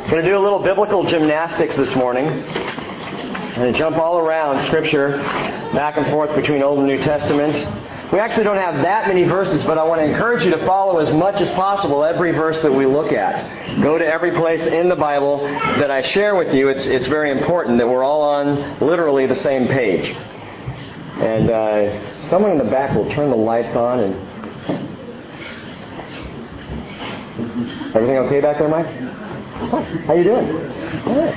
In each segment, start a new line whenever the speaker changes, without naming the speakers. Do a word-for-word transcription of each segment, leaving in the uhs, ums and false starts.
I'm going to do a little biblical gymnastics this morning. I'm going to jump all around Scripture, back and forth between Old and New Testament. We actually don't have that many verses, but I want to encourage you to follow as much as possible every verse that we look at. Go to every place in the Bible that I share with you. It's it's very important that we're all on literally the same page. And uh, someone in the back will turn the lights on. And everything okay back there, Mike? Oh, how you doing? Good.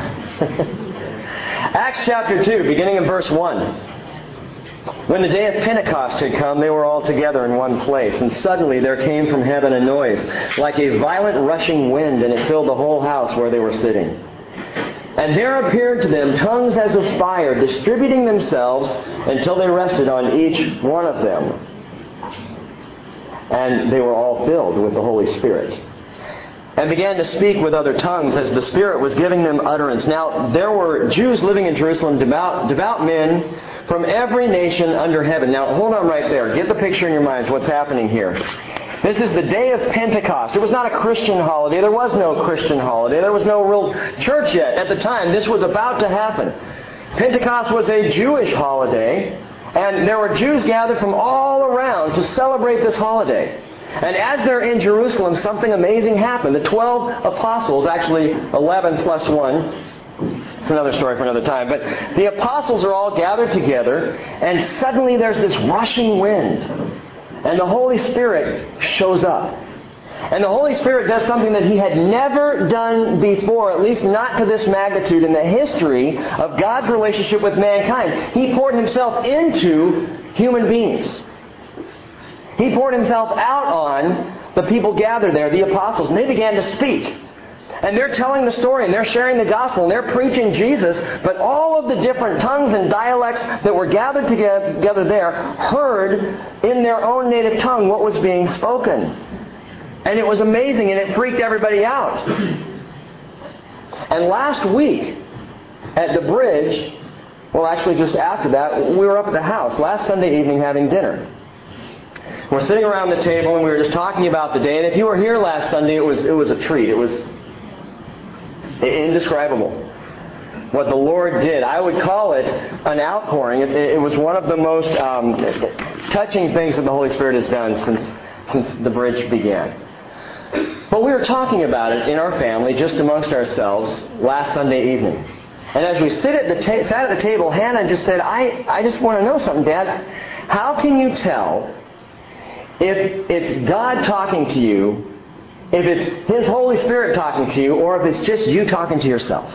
Acts chapter two, beginning in verse one. When the day of Pentecost had come, they were all together in one place. And suddenly there came from heaven a noise, like a violent rushing wind, and it filled the whole house where they were sitting. And there appeared to them tongues as of fire, distributing themselves until they rested on each one of them. And they were all filled with the Holy Spirit, and began to speak with other tongues as the Spirit was giving them utterance. Now there were Jews living in Jerusalem, devout, devout men from every nation under heaven. Now hold on right there. Get the picture in your minds what's happening here. This is the day of Pentecost. It was not a Christian holiday. There was no Christian holiday. There was no real church yet at the time. This was about to happen. Pentecost was a Jewish holiday, and there were Jews gathered from all around to celebrate this holiday. And as they're in Jerusalem, something amazing happened. The twelve apostles, actually eleven plus one, it's another story for another time, but the apostles are all gathered together, and suddenly there's this rushing wind, and the Holy Spirit shows up. And the Holy Spirit does something that He had never done before, at least not to this magnitude in the history of God's relationship with mankind. He poured Himself into human beings. He poured Himself out on the people gathered there, the apostles, and they began to speak. And they're telling the story, and they're sharing the gospel, and they're preaching Jesus, but all of the different tongues and dialects that were gathered together there heard in their own native tongue what was being spoken. And it was amazing, and it freaked everybody out. And last week, at the bridge, well actually just after that, we were up at the house last Sunday evening having dinner. We're sitting around the table and we were just talking about the day. And if you were here last Sunday, it was it was a treat. It was indescribable what the Lord did. I would call it an outpouring. It, it was one of the most um, touching things that the Holy Spirit has done since since the bridge began. But we were talking about it in our family, just amongst ourselves, last Sunday evening. And as we sit at the ta- sat at the table, Hannah just said, I, I just want to know something, Dad. How can you tell if it's God talking to you, if it's His Holy Spirit talking to you, or if it's just you talking to yourself?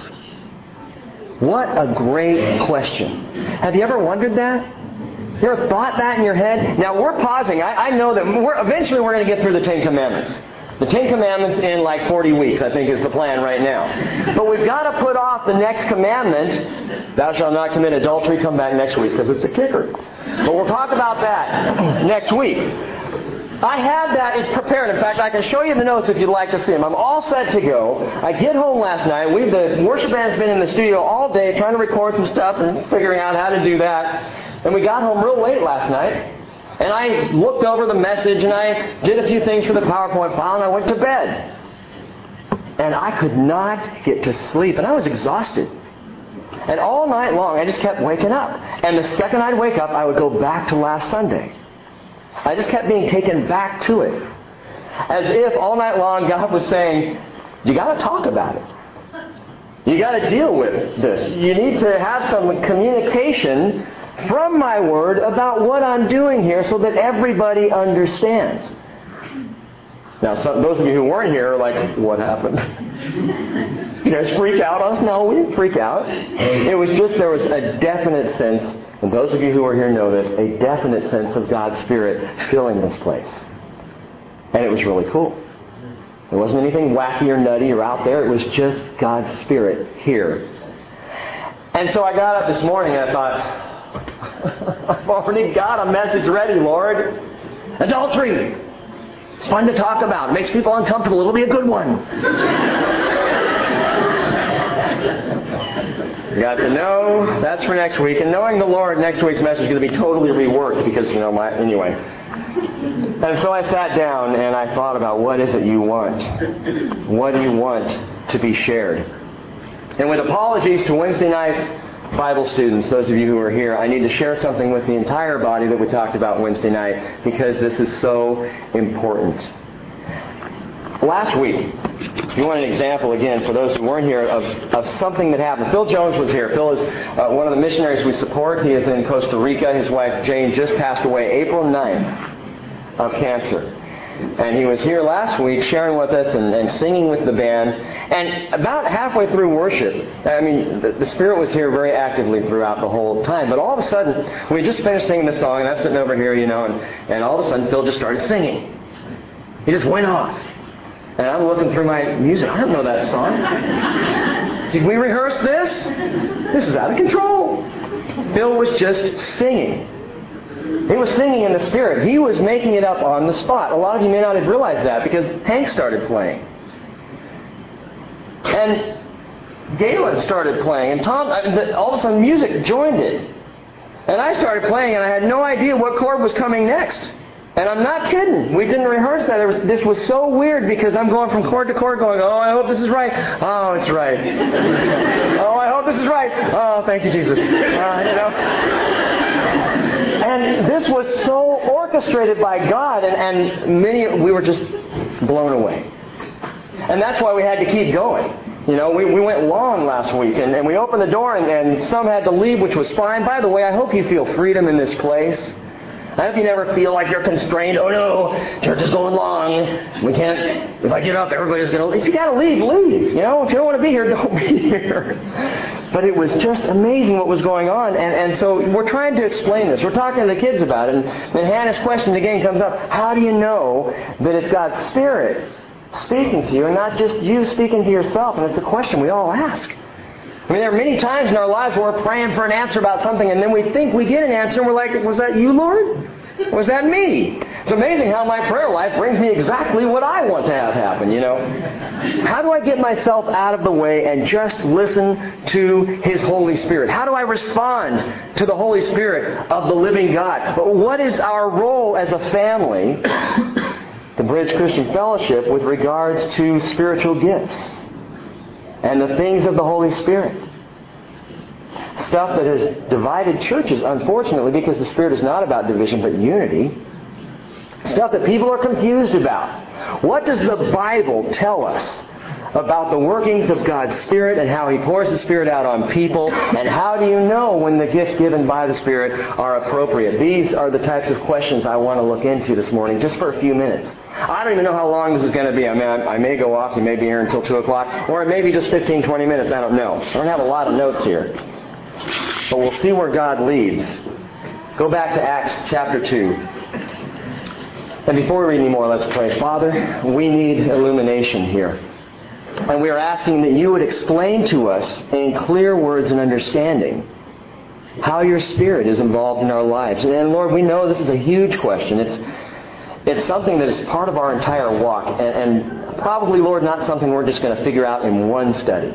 What a great question. Have you ever wondered that? You ever thought that in your head? Now we're pausing. I, I know that we're, eventually we're going to get through the Ten Commandments. The Ten Commandments in like forty weeks, I think, is the plan right now. But we've got to put off the next commandment, thou shalt not commit adultery. Come back next week because it's a kicker. But we'll talk about that next week. I have that. It's prepared. In fact, I can show you the notes if you'd like to see them. I'm all set to go. I get home last night. We've the worship band's been in the studio all day trying to record some stuff and figuring out how to do that. And we got home real late last night. And I looked over the message and I did a few things for the PowerPoint file and I went to bed. And I could not get to sleep. And I was exhausted. And all night long I just kept waking up. And the second I'd wake up, I would go back to last Sunday. I just kept being taken back to it. As if all night long God was saying, you got to talk about it. You got to deal with this. You need to have some communication from my Word about what I'm doing here so that everybody understands. Now, some, those of you who weren't here are like, what happened? You guys freak out on us? No, we didn't freak out. It was just there was a definite sense, and those of you who are here know this, a definite sense of God's Spirit filling this place. And it was really cool. There wasn't anything wacky or nutty or out there. It was just God's Spirit here. And so I got up this morning and I thought, I've already got a message ready, Lord. Adultery. It's fun to talk about. It makes people uncomfortable. It'll be a good one. You got to know that's for next week. And knowing the Lord, next week's message is going to be totally reworked because, you know, my, anyway. And so I sat down and I thought about, what is it you want? What do you want to be shared? And with apologies to Wednesday night's Bible students, those of you who are here, I need to share something with the entire body that we talked about Wednesday night, because this is so important. Last week, if you want an example, again, for those who weren't here, of, of something that happened. Phil Jones was here. Phil is uh, one of the missionaries we support. He is in Costa Rica. His wife, Jane, just passed away April ninth of cancer. And he was here last week sharing with us and, and singing with the band. And about halfway through worship, I mean, the, the Spirit was here very actively throughout the whole time. But all of a sudden, we just finished singing the song, and I'm sitting over here, you know, and, and all of a sudden Phil just started singing. He just went off. And I'm looking through my music. I don't know that song. Did we rehearse this? This is out of control. Phil was just singing. He was singing in the Spirit. He was making it up on the spot. A lot of you may not have realized that because Hank started playing. And Galen started playing. And Tom, all of a sudden music joined it. And I started playing and I had no idea what chord was coming next. And I'm not kidding. We didn't rehearse that. Was, this was so weird because I'm going from chord to chord going, oh, I hope this is right. Oh, it's right. Oh, I hope this is right. Oh, thank you, Jesus. Uh, you know. And this was so orchestrated by God, and, and many, we were just blown away. And that's why we had to keep going. You know, we, we went long last week, and, and we opened the door, and, and some had to leave, which was fine. By the way, I hope you feel freedom in this place. I hope you never feel like you're constrained. Oh no, church is going long. We can't, if I get up, everybody's going to leave. If you got to leave, leave. You know, if you don't want to be here, don't be here. But it was just amazing what was going on. And, and so we're trying to explain this. We're talking to the kids about it. And, and Hannah's question again comes up. How do you know that it's God's Spirit speaking to you and not just you speaking to yourself? And it's a question we all ask. I mean, there are many times in our lives where we're praying for an answer about something, and then we think we get an answer, and we're like, was that you, Lord? Was that me? It's amazing how my prayer life brings me exactly what I want to have happen, you know. How do I get myself out of the way and just listen to His Holy Spirit? How do I respond to the Holy Spirit of the living God? But what is our role as a family, the Bridge Christian Fellowship, with regards to spiritual gifts and the things of the Holy Spirit? Stuff that has divided churches, unfortunately, because the Spirit is not about division but unity. Stuff that people are confused about. What does the Bible tell us about the workings of God's Spirit and how He pours the Spirit out on people? And how do you know when the gifts given by the Spirit are appropriate? These are the types of questions I want to look into this morning, just for a few minutes. I don't even know how long this is going to be. I mean, I, I may go off. You may be here until two o'clock. Or it may be just fifteen, twenty minutes. I don't know. I don't have a lot of notes here. But we'll see where God leads. Go back to Acts chapter two. And before we read any more, let's pray. Father, we need illumination here. And we are asking that you would explain to us in clear words and understanding how your Spirit is involved in our lives. And Lord, we know this is a huge question. It's it's something that is part of our entire walk. And, and probably, Lord, not something we're just going to figure out in one study.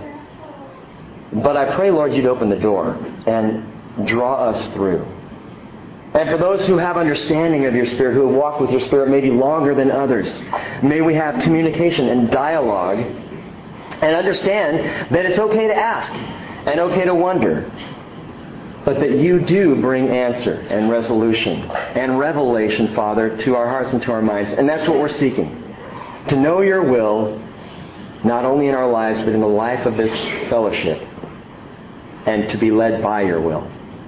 But I pray, Lord, you'd open the door and draw us through. And for those who have understanding of your Spirit, who have walked with your Spirit maybe longer than others, may we have communication and dialogue and understand that it's okay to ask and okay to wonder, but that you do bring answer and resolution and revelation, Father, to our hearts and to our minds. And that's what we're seeking. To know your will, not only in our lives, but in the life of this fellowship. And to be led by your will.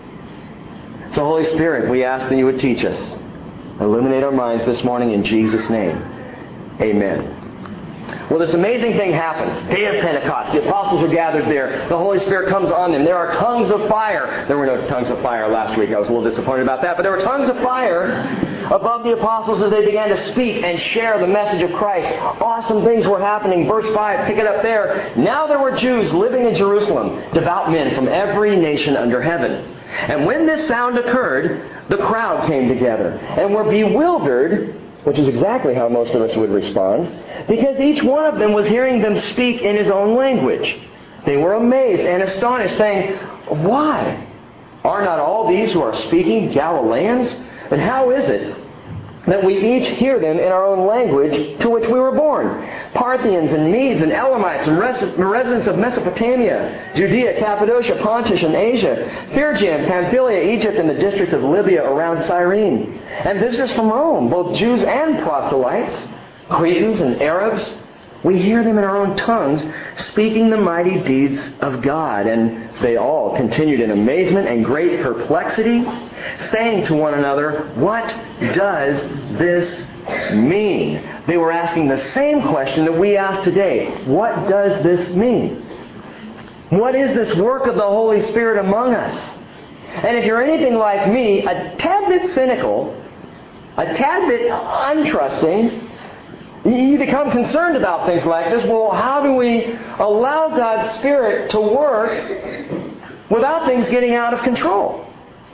So, Holy Spirit, we ask that you would teach us. Illuminate our minds this morning in Jesus' name. Amen. Well, this amazing thing happens. Day of Pentecost. The apostles are gathered there. The Holy Spirit comes on them. There are tongues of fire. There were no tongues of fire last week. I was a little disappointed about that. But there were tongues of fire above the apostles as they began to speak and share the message of Christ. Awesome things were happening. Verse five, pick it up there. Now there were Jews living in Jerusalem, devout men from every nation under heaven. And when this sound occurred, the crowd came together and were bewildered, which is exactly how most of us would respond, because each one of them was hearing them speak in his own language. They were amazed and astonished, saying, "Why? Are not all these who are speaking Galileans? And how is it that we each hear them in our own language to which we were born. Parthians and Medes and Elamites and res- residents of Mesopotamia, Judea, Cappadocia, Pontus and Asia, Phrygia and Pamphylia, Egypt and the districts of Libya around Cyrene, and visitors from Rome, both Jews and proselytes, Cretans and Arabs. We hear them in our own tongues, speaking the mighty deeds of God. And they all continued in amazement and great perplexity, saying to one another, what does this mean? They were asking the same question that we ask today. What does this mean? What is this work of the Holy Spirit among us? And if you're anything like me, a tad bit cynical, a tad bit untrusting, you become concerned about things like this. Well, how do we allow God's Spirit to work without things getting out of control?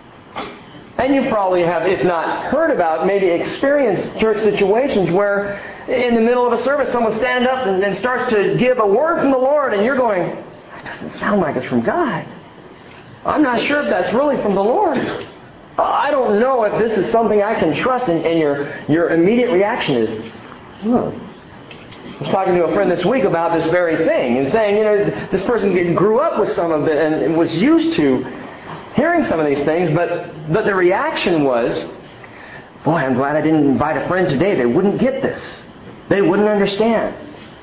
And you probably have, if not heard about, maybe experienced church situations where in the middle of a service someone stands up and, and starts to give a word from the Lord and you're going, that doesn't sound like it's from God. I'm not sure if that's really from the Lord. I don't know if this is something I can trust. And, and your, your immediate reaction is, Hmm. I was talking to a friend this week about this very thing and saying, you know, this person grew up with some of it and was used to hearing some of these things, but, but the reaction was, boy, I'm glad I didn't invite a friend today. They wouldn't get this. They wouldn't understand.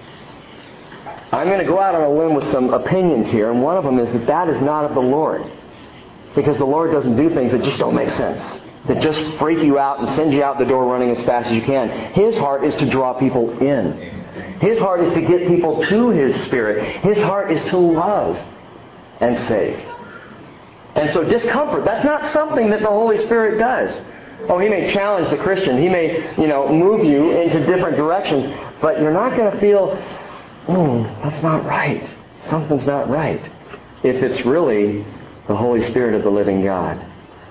I'm going to go out on a limb with some opinions here, and one of them is that that is not of the Lord. Because the Lord doesn't do things that just don't make sense, that just freak you out and send you out the door running as fast as you can. His heart is to draw people in. His heart is to get people to His Spirit. His heart is to love and save. And so discomfort, that's not something that the Holy Spirit does. Oh, He may challenge the Christian. He may, you know, move you into different directions. But you're not going to feel, oh, that's not right. Something's not right. If it's really the Holy Spirit of the living God.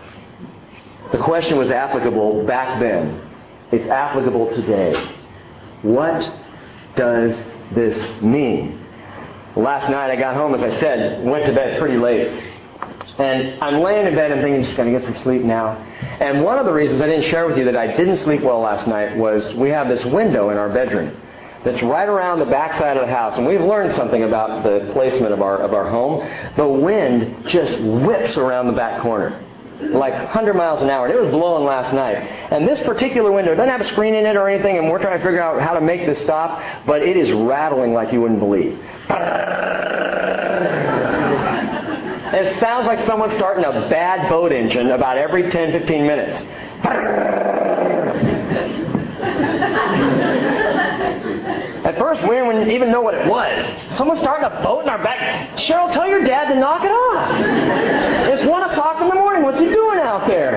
The question was applicable back then. It's applicable today. What does this mean? Last night I got home, as I said, went to bed pretty late. And I'm laying in bed and thinking, just going to get some sleep now. And one of the reasons I didn't share with you that I didn't sleep well last night was we have this window in our bedroom that's right around the backside of the house. And we've learned something about the placement of our, of our home. The wind just whips around the back corner, like one hundred miles an hour. And it was blowing last night. And this particular window doesn't have a screen in it or anything, and we're trying to figure out how to make this stop, but it is rattling like you wouldn't believe. It sounds like someone's starting a bad boat engine about every ten, fifteen minutes. At first, we didn't even know what it was. Someone's starting a boat in our back. Cheryl, tell your dad to knock it off. It's one o'clock in the morning. What's he doing out there?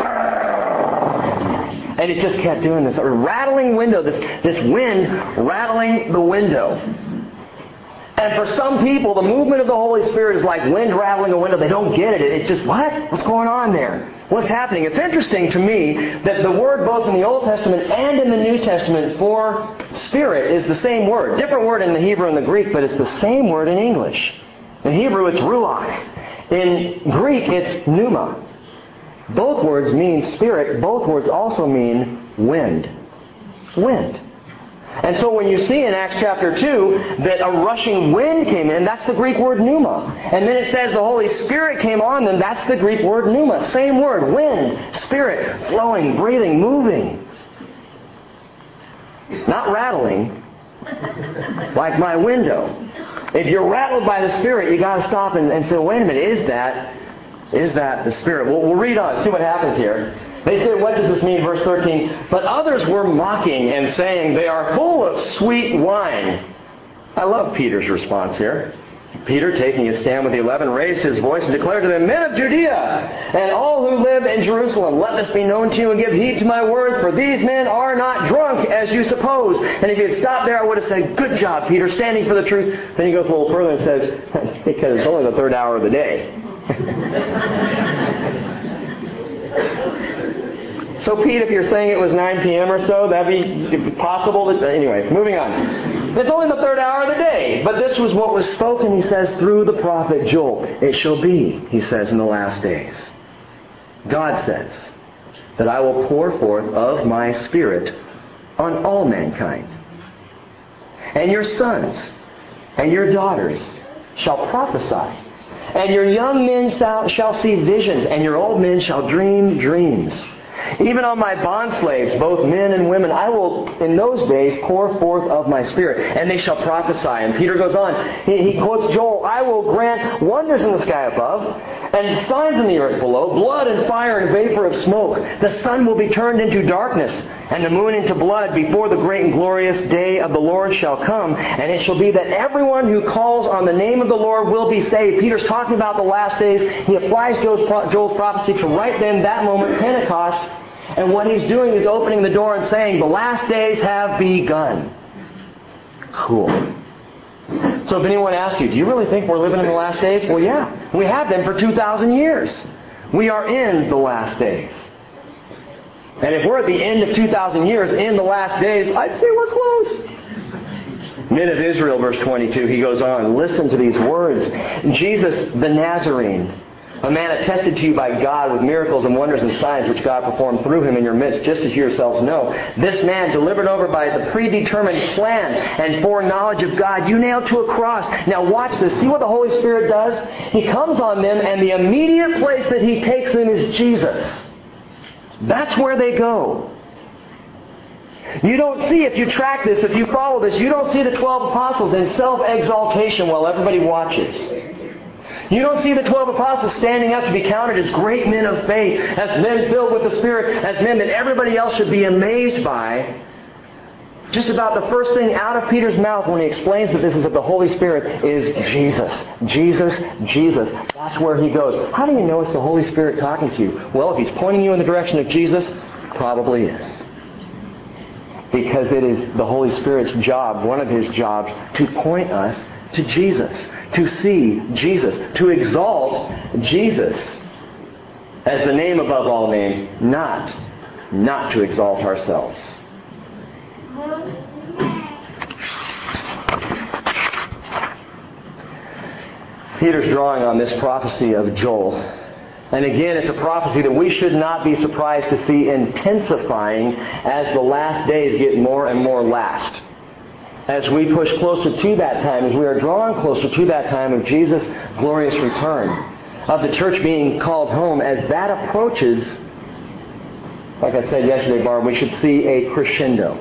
And it just kept doing this. A rattling window, this, this wind rattling the window. And for some people, the movement of the Holy Spirit is like wind rattling a window. They don't get it. It's just, what? What's going on there? What's happening? It's interesting to me that the word both in the Old Testament and in the New Testament for Spirit is the same word. Different word in the Hebrew and the Greek, but it's the same word in English. In Hebrew, it's ruach. In Greek, it's pneuma. Both words mean spirit. Both words also mean wind. Wind. And so when you see in Acts chapter two that a rushing wind came in, that's the Greek word pneuma. And then it says the Holy Spirit came on them, that's the Greek word pneuma. Same word, wind, spirit, flowing, breathing, moving. Not rattling, like my window. If you're rattled by the Spirit, you got to stop and, and say, wait a minute, is that, is that the Spirit? We'll, we'll read on, see what happens here. They said, what does this mean? Verse thirteen. But others were mocking and saying, they are full of sweet wine. I love Peter's response here. Peter, taking his stand with the eleven, raised his voice and declared to them, men of Judea, and all who live in Jerusalem, let this be known to you and give heed to my words, for these men are not drunk as you suppose. And if he had stopped there, I would have said, good job, Peter, standing for the truth. Then he goes a little further and says, because it's only the third hour of the day. So, Pete, if you're saying it was nine p.m. or so, that'd be possible. That, anyway, moving on. It's only the third hour of the day. But this was what was spoken, he says, through the prophet Joel. It shall be, he says, in the last days. God says that I will pour forth of my Spirit on all mankind. And your sons and your daughters shall prophesy, and your young men shall, shall see visions, and your old men shall dream dreams. Even on my bondslaves, both men and women, I will in those days pour forth of my Spirit, and they shall prophesy. And Peter goes on. He, he quotes Joel, I will grant wonders in the sky above, and signs in the earth below, blood and fire and vapor of smoke. The sun will be turned into darkness, and the moon into blood, before the great and glorious day of the Lord shall come. And it shall be that everyone who calls on the name of the Lord will be saved. Peter's talking about the last days. He applies Joel's, Joel's prophecy to right then, that moment, Pentecost. And what he's doing is opening the door and saying, the last days have begun. Cool. So if anyone asks you, do you really think we're living in the last days? Well, yeah. We have been for two thousand years. We are in the last days. And if we're at the end of two thousand years, in the last days, I'd say we're close. Men of Israel, verse twenty-two, he goes on, listen to these words. Jesus the Nazarene, a man attested to you by God with miracles and wonders and signs which God performed through him in your midst, just as you yourselves know. This man, delivered over by the predetermined plan and foreknowledge of God, you nailed to a cross. Now watch this. See what the Holy Spirit does? He comes on them, and the immediate place that He takes them is Jesus. That's where they go. You don't see, if you track this, if you follow this, you don't see the twelve apostles in self-exaltation while everybody watches. You don't see the twelve apostles standing up to be counted as great men of faith, as men filled with the Spirit, as men that everybody else should be amazed by. Just about the first thing out of Peter's mouth when he explains that this is of the Holy Spirit is Jesus. Jesus, Jesus. That's where he goes. How do you know it's the Holy Spirit talking to you? Well, if He's pointing you in the direction of Jesus, probably is. Because it is the Holy Spirit's job, one of His jobs, to point us to Jesus, to see Jesus, to exalt Jesus as the name above all names, not, not to exalt ourselves. Peter's drawing on this prophecy of Joel. And again, it's a prophecy that we should not be surprised to see intensifying as the last days get more and more last. As we push closer to that time, as we are drawing closer to that time of Jesus' glorious return, of the church being called home, as that approaches, like I said yesterday, Barb, we should see a crescendo.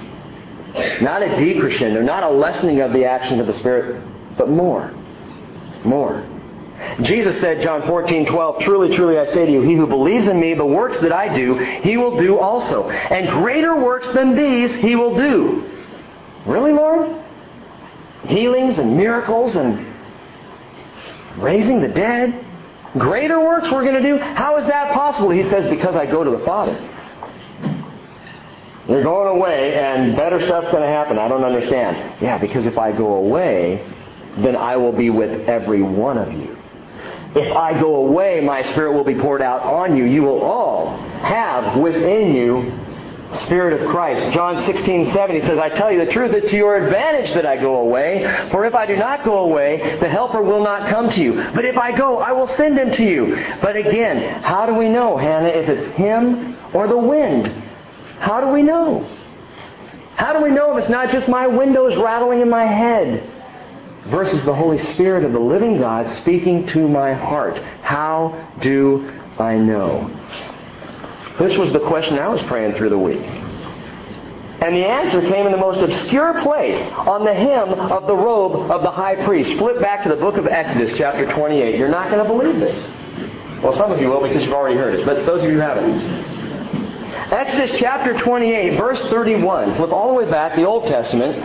Not a decrescendo, not a lessening of the action of the Spirit, but more. More. Jesus said, John fourteen twelve, truly, truly, I say to you, he who believes in me, the works that I do, he will do also. And greater works than these he will do. Really, Lord? Healings and miracles and raising the dead? Greater works we're going to do? How is that possible? He says, because I go to the Father. You're going away and better stuff's going to happen. I don't understand. Yeah, because if I go away, then I will be with every one of you. If I go away, my Spirit will be poured out on you. You will all have within you Spirit of Christ. John sixteen seven, he says, I tell you the truth, it's to your advantage that I go away. For if I do not go away, the Helper will not come to you. But if I go, I will send him to you. But again, how do we know, Hannah, if it's him or the wind? How do we know? How do we know if it's not just my windows rattling in my head versus the Holy Spirit of the living God speaking to my heart? How do I know? This was the question I was praying through the week. And the answer came in the most obscure place, on the hem of the robe of the high priest. Flip back to the book of Exodus, chapter twenty-eight. You're not going to believe this. Well, some of you will because you've already heard it, but those of you who haven't. Exodus chapter twenty-eight, verse thirty-one. Flip all the way back, the Old Testament.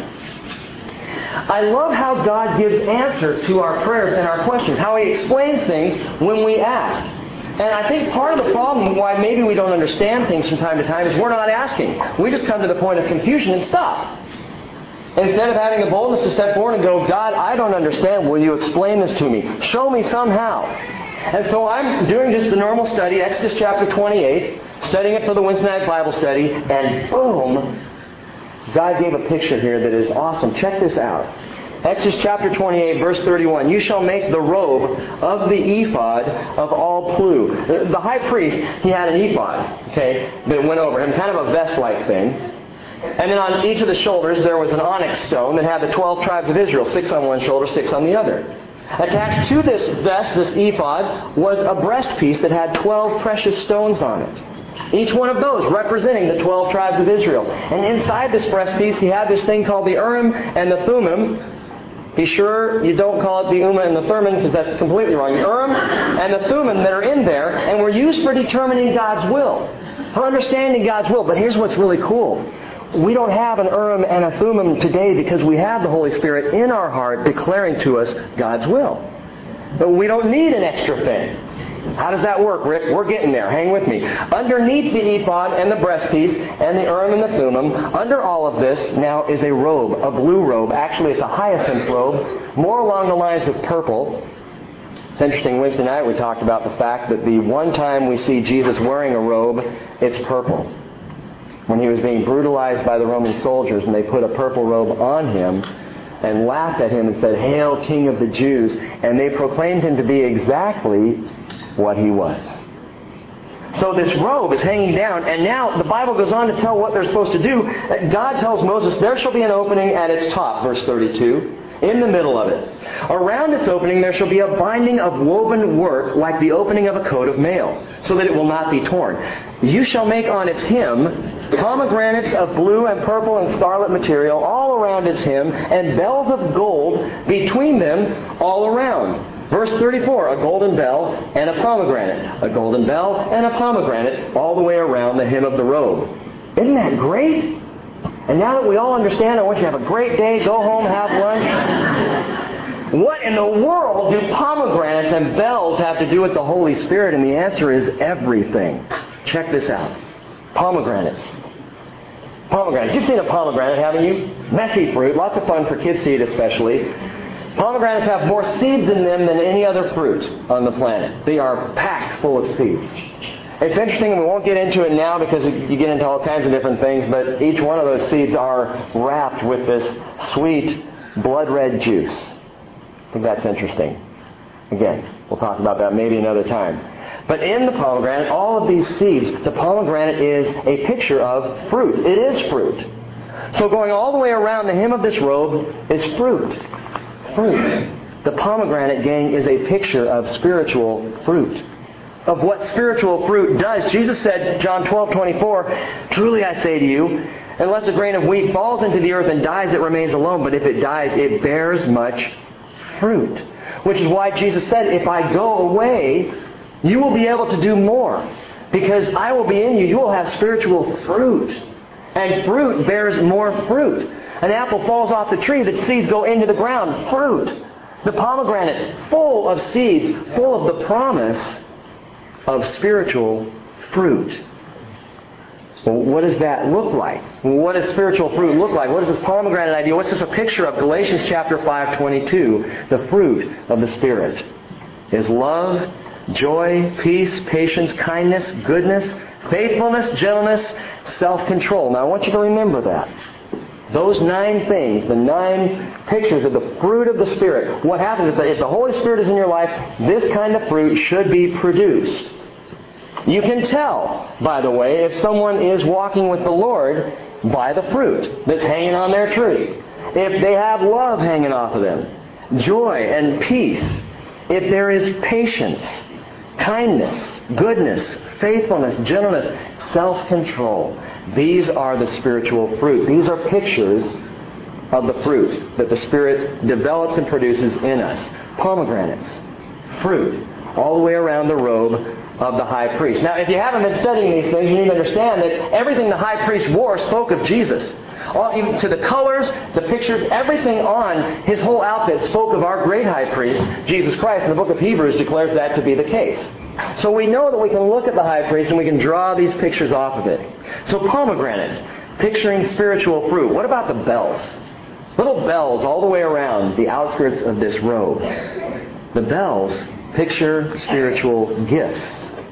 I love how God gives answer to our prayers and our questions, how He explains things when we ask. And I think part of the problem why maybe we don't understand things from time to time is we're not asking. We just come to the point of confusion and stop. Instead of having the boldness to step forward and go, God, I don't understand. Will you explain this to me? Show me somehow. And so I'm doing just the normal study, Exodus chapter twenty-eight, studying it for the Wednesday night Bible study, and boom, God gave a picture here that is awesome. Check this out. Exodus chapter twenty-eight, verse thirty-one. You shall make the robe of the ephod of all blue. The high priest, he had an ephod, okay, that went over him, kind of a vest-like thing. And then on each of the shoulders there was an onyx stone that had the twelve tribes of Israel, six on one shoulder, six on the other. Attached to this vest, this ephod, was a breastpiece that had twelve precious stones on it. Each one of those representing the twelve tribes of Israel. And inside this breastpiece, he had this thing called the Urim and the Thummim. Be sure you don't call it the Urim and the Thummim, because that's completely wrong. The Urim and the Thummim that are in there, and were used for determining God's will, for understanding God's will. But here's what's really cool. We don't have an Urim and a Thummim today because we have the Holy Spirit in our heart declaring to us God's will. But we don't need an extra thing. How does that work, Rick? We're getting there. Hang with me. Underneath the ephod and the breastpiece and the Urim and the Thummim, under all of this now is a robe, a blue robe. Actually, it's a hyacinth robe, more along the lines of purple. It's interesting, Wednesday night we talked about the fact that the one time we see Jesus wearing a robe, it's purple. When he was being brutalized by the Roman soldiers, and they put a purple robe on him and laughed at him and said, "Hail, King of the Jews," and they proclaimed him to be exactly what he was. So this robe is hanging down, and now the Bible goes on to tell what they're supposed to do. God tells Moses, there shall be an opening at its top, verse thirty-two, in the middle of it. Around its opening there shall be a binding of woven work like the opening of a coat of mail, so that it will not be torn. You shall make on its hem pomegranates of blue and purple and scarlet material all around its hem, and bells of gold between them all around. Verse thirty-four, a golden bell and a pomegranate. A golden bell and a pomegranate all the way around the hem of the robe. Isn't that great? And now that we all understand, I want you to have a great day, go home, have lunch. What in the world do pomegranates and bells have to do with the Holy Spirit? And the answer is everything. Check this out. Pomegranates. Pomegranates. You've seen a pomegranate, haven't you? Messy fruit. Lots of fun for kids to eat especially. Pomegranates have more seeds in them than any other fruit on the planet. They are packed full of seeds. It's interesting, and we won't get into it now because you get into all kinds of different things, but each one of those seeds are wrapped with this sweet, blood-red juice. I think that's interesting. Again, we'll talk about that maybe another time. But in the pomegranate, all of these seeds, the pomegranate is a picture of fruit. It is fruit. So going all the way around the hem of this robe is fruit. Fruit. The pomegranate, gang, is a picture of spiritual fruit. Of what spiritual fruit does. Jesus said, John twelve twenty-four, "Truly I say to you, unless a grain of wheat falls into the earth and dies, it remains alone. But if it dies, it bears much fruit." Which is why Jesus said, if I go away, you will be able to do more. Because I will be in you. You will have spiritual fruit. And fruit bears more fruit. An apple falls off the tree, the seeds go into the ground. Fruit. The pomegranate, full of seeds, full of the promise of spiritual fruit. Well, what does that look like? What does spiritual fruit look like? What is this pomegranate idea? What's this a picture of? Galatians chapter five twenty-two. The fruit of the Spirit is love, joy, peace, patience, kindness, goodness, faithfulness, gentleness, self-control. Now I want you to remember that. Those nine things, the nine pictures of the fruit of the Spirit. What happens is that if the Holy Spirit is in your life, this kind of fruit should be produced. You can tell, by the way, if someone is walking with the Lord by the fruit that's hanging on their tree. If they have love hanging off of them, joy and peace. If there is patience, kindness, goodness, faithfulness, gentleness, self-control. These are the spiritual fruit. These are pictures of the fruit that the Spirit develops and produces in us. Pomegranates, fruit, all the way around the robe of the high priest. Now, if you haven't been studying these things, you need to understand that everything the high priest wore spoke of Jesus. All, even to the colors, the pictures, everything on his whole outfit spoke of our great high priest, Jesus Christ. And the book of Hebrews declares that to be the case. So we know that we can look at the high priest and we can draw these pictures off of it. So pomegranates, picturing spiritual fruit. What about the bells? Little bells all the way around the outskirts of this robe. The bells picture spiritual gifts.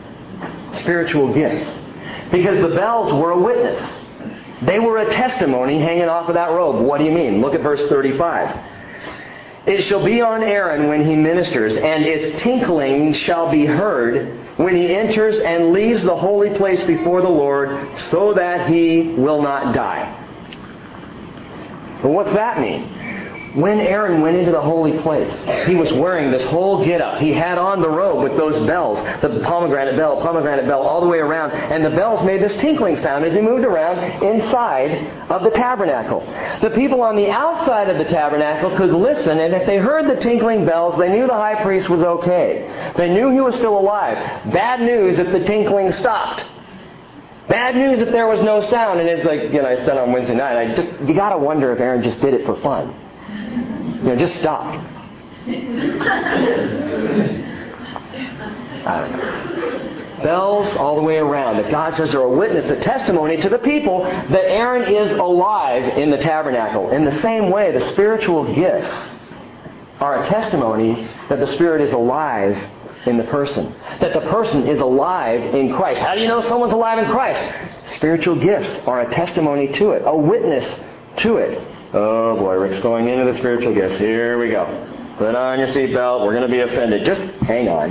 Spiritual gifts. Because the bells were a witness. They were a testimony hanging off of that robe. What do you mean? Look at verse thirty-five. It shall be on Aaron when he ministers, and its tinkling shall be heard when he enters and leaves the holy place before the Lord, so that he will not die. But what's that mean? When Aaron went into the holy place, he was wearing this whole get-up. He had on the robe with those bells, the pomegranate bell, pomegranate bell, all the way around. And the bells made this tinkling sound as he moved around inside of the tabernacle. The people on the outside of the tabernacle could listen, and if they heard the tinkling bells, they knew the high priest was okay. They knew he was still alive. Bad news if the tinkling stopped. Bad news if there was no sound. And it's like, you know, I said on Wednesday night, I just you got to wonder if Aaron just did it for fun. You know, just stop. I don't know. Bells all the way around. That God says are a witness, a testimony to the people that Aaron is alive in the tabernacle. In the same way, the spiritual gifts are a testimony that the Spirit is alive in the person. That the person is alive in Christ. How do you know someone's alive in Christ? Spiritual gifts are a testimony to it, a witness to it. Oh boy, Rick's going into the spiritual gifts. Here we go. Put on your seatbelt. We're going to be offended. Just hang on.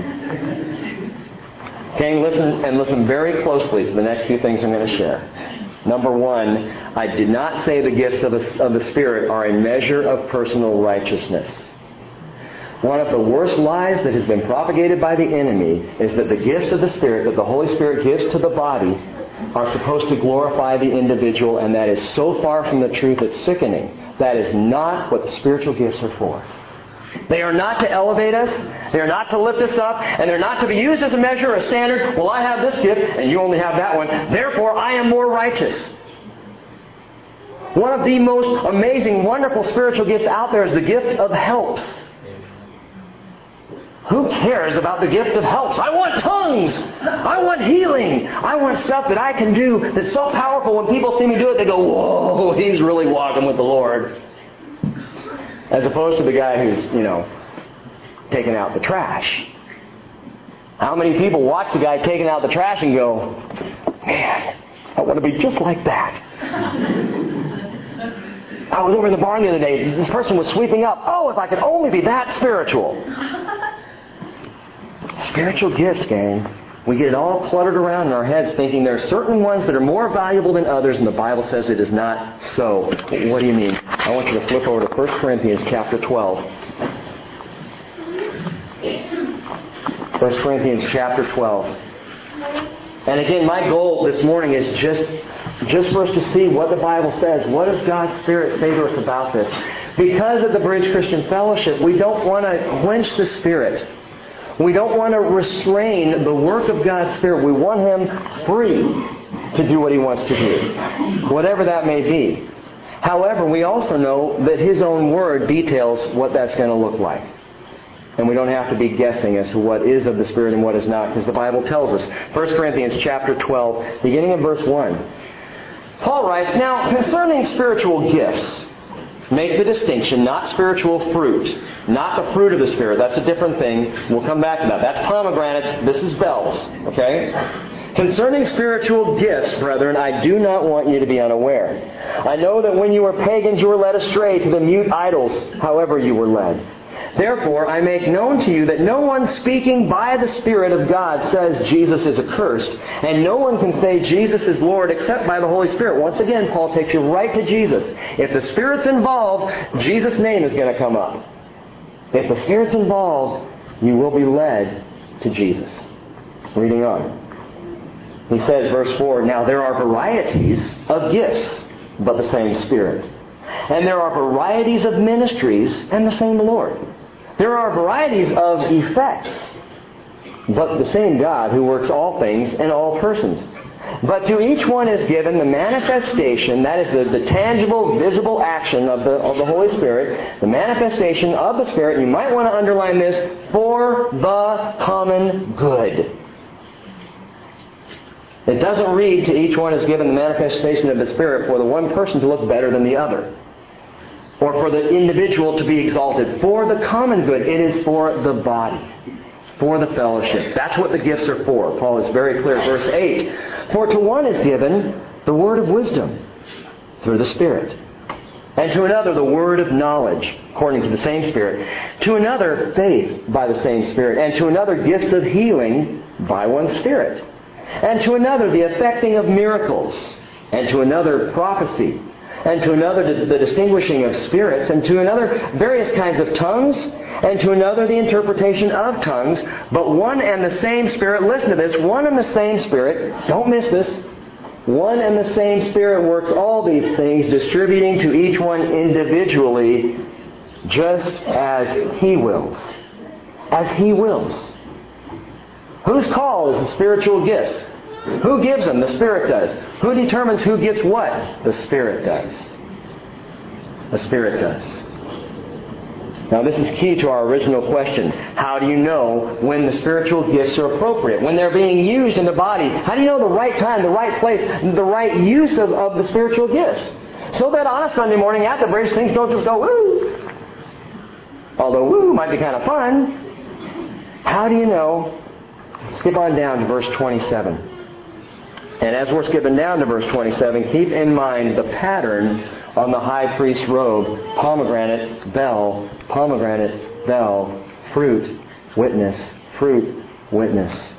Okay, listen and listen very closely to the next few things I'm going to share. Number one, I did not say the gifts of the, of the Spirit are a measure of personal righteousness. One of the worst lies that has been propagated by the enemy is that the gifts of the Spirit, that the Holy Spirit gives to the body, are supposed to glorify the individual, and that is so far from the truth it's sickening. That is not what the spiritual gifts are for. They are not to elevate us, they are not to lift us up, and they're not to be used as a measure, a standard. Well, I have this gift, and you only have that one. Therefore, I am more righteous. One of the most amazing, wonderful spiritual gifts out there is the gift of helps. Who cares about the gift of helps? I want tongues. I want healing. I want stuff that I can do that's so powerful when people see me do it, they go, whoa, he's really walking with the Lord. As opposed to the guy who's, you know, taking out the trash. How many people watch the guy taking out the trash and go, man, I want to be just like that. I was over in the barn the other day. This person was sweeping up. Oh, if I could only be that spiritual. Spiritual gifts, gang. We get it all cluttered around in our heads thinking there are certain ones that are more valuable than others, and the Bible says it is not so. What do you mean? I want you to flip over to First Corinthians chapter twelve. First Corinthians chapter twelve. And again, my goal this morning is just, just for us to see what the Bible says. What does God's Spirit say to us about this? Because of the Bridge Christian Fellowship, we don't want to quench the Spirit. We don't want to restrain the work of God's Spirit. We want Him free to do what He wants to do, whatever that may be. However, we also know that His own Word details what that's going to look like. And we don't have to be guessing as to what is of the Spirit and what is not, because the Bible tells us. First Corinthians chapter twelve, beginning in verse one. Paul writes, "Now, concerning spiritual gifts, make the distinction, not spiritual fruit, not the fruit of the Spirit." That's a different thing. We'll come back to that. That's pomegranates. This is bells. Okay? Concerning spiritual gifts, brethren, I do not want you to be unaware. I know that when you were pagans, you were led astray to the mute idols, however you were led. Therefore, I make known to you that no one speaking by the Spirit of God says Jesus is accursed, and no one can say Jesus is Lord except by the Holy Spirit. Once again, Paul takes you right to Jesus. If the Spirit's involved, Jesus' name is going to come up. If the Spirit's involved, you will be led to Jesus. Reading on. He says, verse four, "Now there are varieties of gifts, but the same Spirit. And there are varieties of ministries, and the same Lord. There are varieties of effects, but the same God who works all things in all persons. But to each one is given the manifestation," that is the, the tangible, visible action of the, of the Holy Spirit, the manifestation of the Spirit, you might want to underline this, "for the common good." It doesn't read, "to each one is given the manifestation of the Spirit for the one person to look better than the other, or for the individual to be exalted." For the common good. It is for the body, for the fellowship. That's what the gifts are for. Paul is very clear. Verse eight, "For to one is given the word of wisdom through the Spirit, and to another the word of knowledge according to the same Spirit. To another, faith by the same Spirit. And to another, gifts of healing by one Spirit. And to another, the effecting of miracles. And to another, prophecy. And to another, the distinguishing of spirits. And to another, various kinds of tongues. And to another, the interpretation of tongues. But one and the same Spirit, listen to this, one and the same Spirit, don't miss this, one and the same Spirit works all these things, distributing to each one individually, just as He wills. As He wills. Whose call is the spiritual gifts? Who gives them? The Spirit does. Who determines who gets what? The Spirit does. The Spirit does. Now this is key to our original question. How do you know when the spiritual gifts are appropriate? When they're being used in the body? How do you know the right time, the right place, the right use of, of the spiritual gifts? So that on a Sunday morning at the bridge, things don't just go woo. Although woo might be kind of fun. How do you know? Skip on down to verse twenty-seven. And as we're skipping down to verse twenty-seven, keep in mind the pattern on the high priest's robe: pomegranate, bell, pomegranate, bell, fruit, witness, fruit, witness.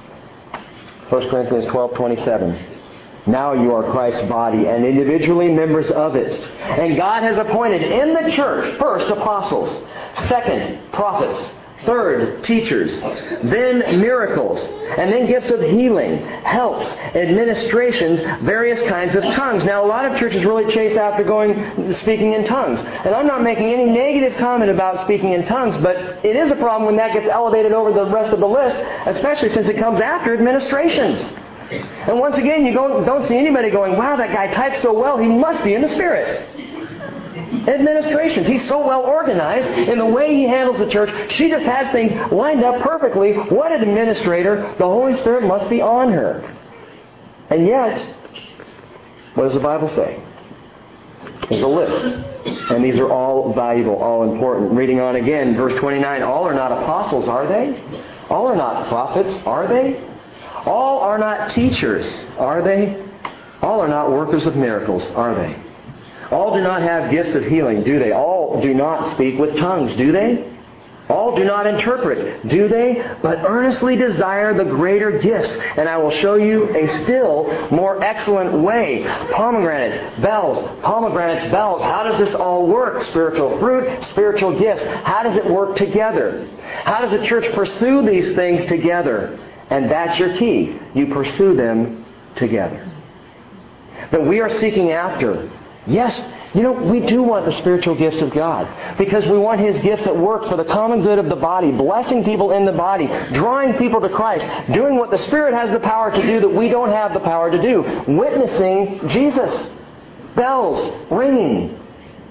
First Corinthians twelve twenty-seven. Now you are Christ's body and individually members of it. And God has appointed in the church, first, apostles, second, prophets, third, teachers, then miracles, and then gifts of healing, helps, administrations, various kinds of tongues. Now, a lot of churches really chase after going speaking in tongues. And I'm not making any negative comment about speaking in tongues, but it is a problem when that gets elevated over the rest of the list, especially since it comes after administrations. And once again, you don't, don't see anybody going, wow, that guy types so well, he must be in the Spirit. Administrations. He's so well organized in the way he handles the church. She just has things lined up perfectly. What an administrator. The Holy Spirit must be on her. And yet, what does the Bible say? There's a list. And these are all valuable, all important. Reading on again, verse twenty-nine. All are not apostles, are they? All are not prophets, are they? All are not teachers, are they? All are not workers of miracles, are they? All do not have gifts of healing, do they? All do not speak with tongues, do they? All do not interpret, do they? But earnestly desire the greater gifts, and I will show you a still more excellent way. Pomegranates, bells, pomegranates, bells. How does this all work? Spiritual fruit, spiritual gifts. How does it work together? How does the church pursue these things together? And that's your key. You pursue them together. That we are seeking after. Yes, you know, we do want the spiritual gifts of God because we want His gifts at work for the common good of the body, blessing people in the body, drawing people to Christ, doing what the Spirit has the power to do that we don't have the power to do, witnessing Jesus, bells ringing.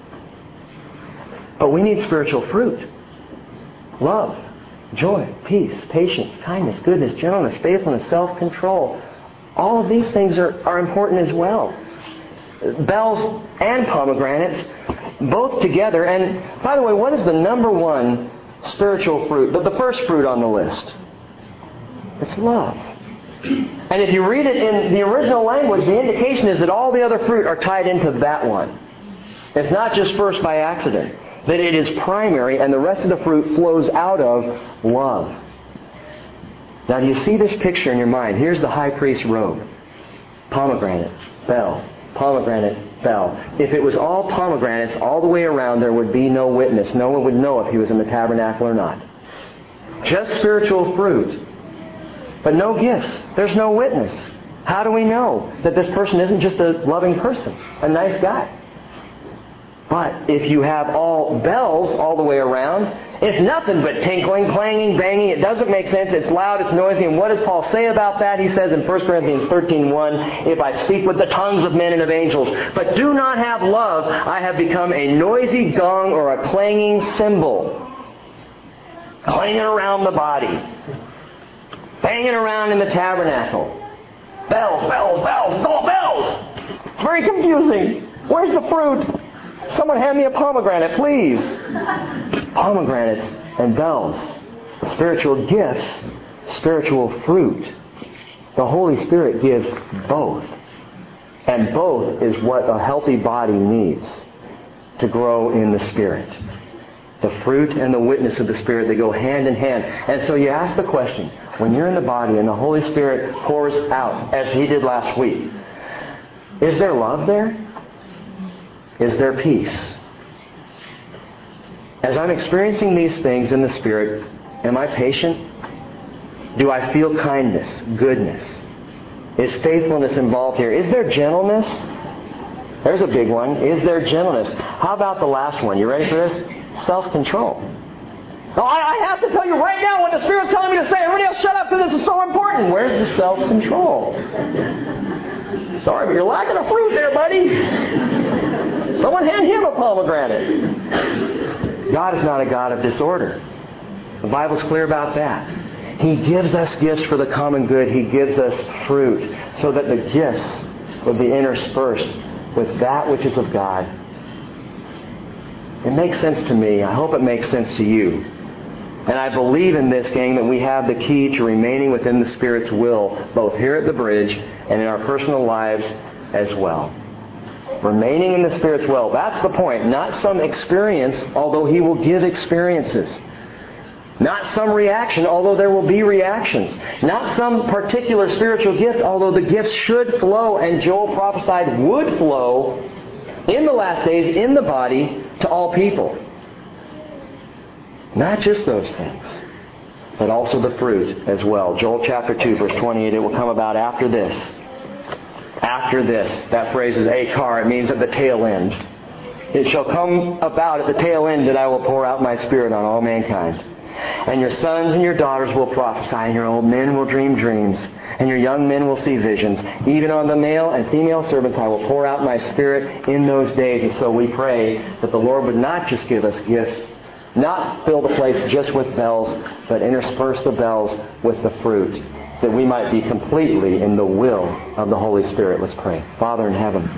But we need spiritual fruit. Love, joy, peace, patience, kindness, goodness, gentleness, faithfulness, self-control. All of these things are, are important as well. Bells and pomegranates, both together. And by the way, what is the number one spiritual fruit? The, the first fruit on the list. It's love. And if you read it in the original language, the indication is that all the other fruit are tied into that one. It's not just first by accident. That it is primary and the rest of the fruit flows out of love. Now do you see this picture in your mind? Here's the high priest's robe. Pomegranate, bell. Pomegranate, bell. If it was all pomegranates all the way around, there would be no witness. No one would know if he was in the tabernacle or not. Just spiritual fruit. But no gifts. There's no witness. How do we know that this person isn't just a loving person, a nice guy? But if you have all bells all the way around, it's nothing but tinkling, clanging, banging. It doesn't make sense. It's loud, it's noisy. And what does Paul say about that? He says in First Corinthians thirteen one, if I speak with the tongues of men and of angels, but do not have love, I have become a noisy gong or a clanging cymbal. Clanging around the body. Banging around in the tabernacle. Bells, bells, bells. It's all bells. It's very confusing. Where's the fruit? Someone hand me a pomegranate, please. Pomegranates and bells. Spiritual gifts, spiritual fruit. The Holy Spirit gives both. And both is what a healthy body needs to grow in the Spirit. The fruit and the witness of the Spirit, they go hand in hand. And so you ask the question, when you're in the body and the Holy Spirit pours out, as He did last week, is there love there? Is there peace? As I'm experiencing these things in the Spirit, am I patient? Do I feel kindness, goodness? Is faithfulness involved here? Is there gentleness? There's a big one. Is there gentleness? How about the last one? You ready for this? Self-control. Oh, I, I have to tell you right now what the Spirit's telling me to say. Everybody else shut up because this is so important. Where's the self-control? Sorry, but you're lacking a fruit there, buddy. Someone hand him a pomegranate. God is not a God of disorder. The Bible's clear about that. He gives us gifts for the common good. He gives us fruit so that the gifts will be interspersed with that which is of God. It makes sense to me. I hope it makes sense to you. And I believe in this, gang, that we have the key to remaining within the Spirit's will, both here at the Bridge and in our personal lives as well. Remaining in the Spirit's will. That's the point. Not some experience, although He will give experiences. Not some reaction, although there will be reactions. Not some particular spiritual gift, although the gifts should flow, and Joel prophesied would flow in the last days in the body to all people. Not just those things, but also the fruit as well. Joel chapter two, verse twenty-eight, it will come about after this. After this. That phrase is akar. It means at the tail end. It shall come about at the tail end that I will pour out my Spirit on all mankind. And your sons and your daughters will prophesy, and your old men will dream dreams, and your young men will see visions. Even on the male and female servants I will pour out my Spirit in those days. And so we pray that the Lord would not just give us gifts, not fill the place just with bells, but intersperse the bells with the fruit, that we might be completely in the will of the Holy Spirit. Let's pray. Father in heaven,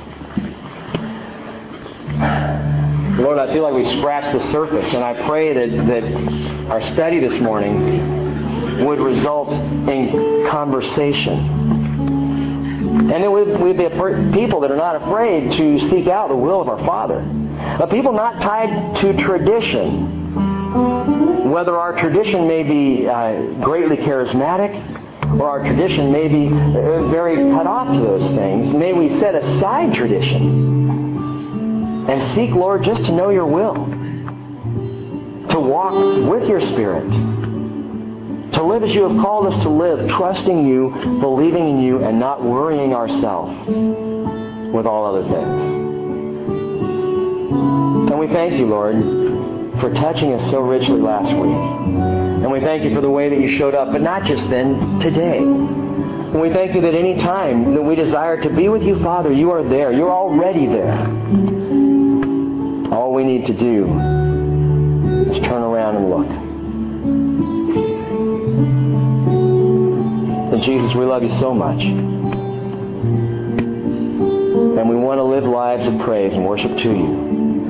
Lord, I feel like we've scratched the surface, and I pray that, that our study this morning would result in conversation. And it would, we'd be a people that are not afraid to seek out the will of our Father. A people not tied to tradition. Whether our tradition may be uh, greatly charismatic, or our tradition may be uh, very cut off to those things, may we set aside tradition and seek, Lord, just to know your will. To walk with your Spirit. To live as you have called us to live, trusting you, believing in you, and not worrying ourselves with all other things. And we thank you, Lord, for touching us so richly last week. And we thank you for the way that you showed up, but not just then, today. And we thank you that any time that we desire to be with you, Father, you are there. You're already there. All we need to do is turn around and look. And Jesus, we love you so much. And we want to live lives of praise and worship to you.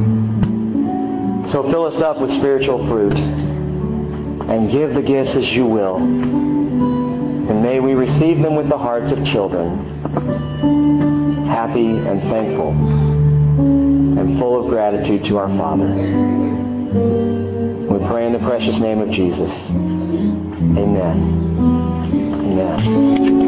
So fill us up with spiritual fruit and give the gifts as you will. And may we receive them with the hearts of children, happy and thankful and full of gratitude to our Father. We pray in the precious name of Jesus. Amen. Amen.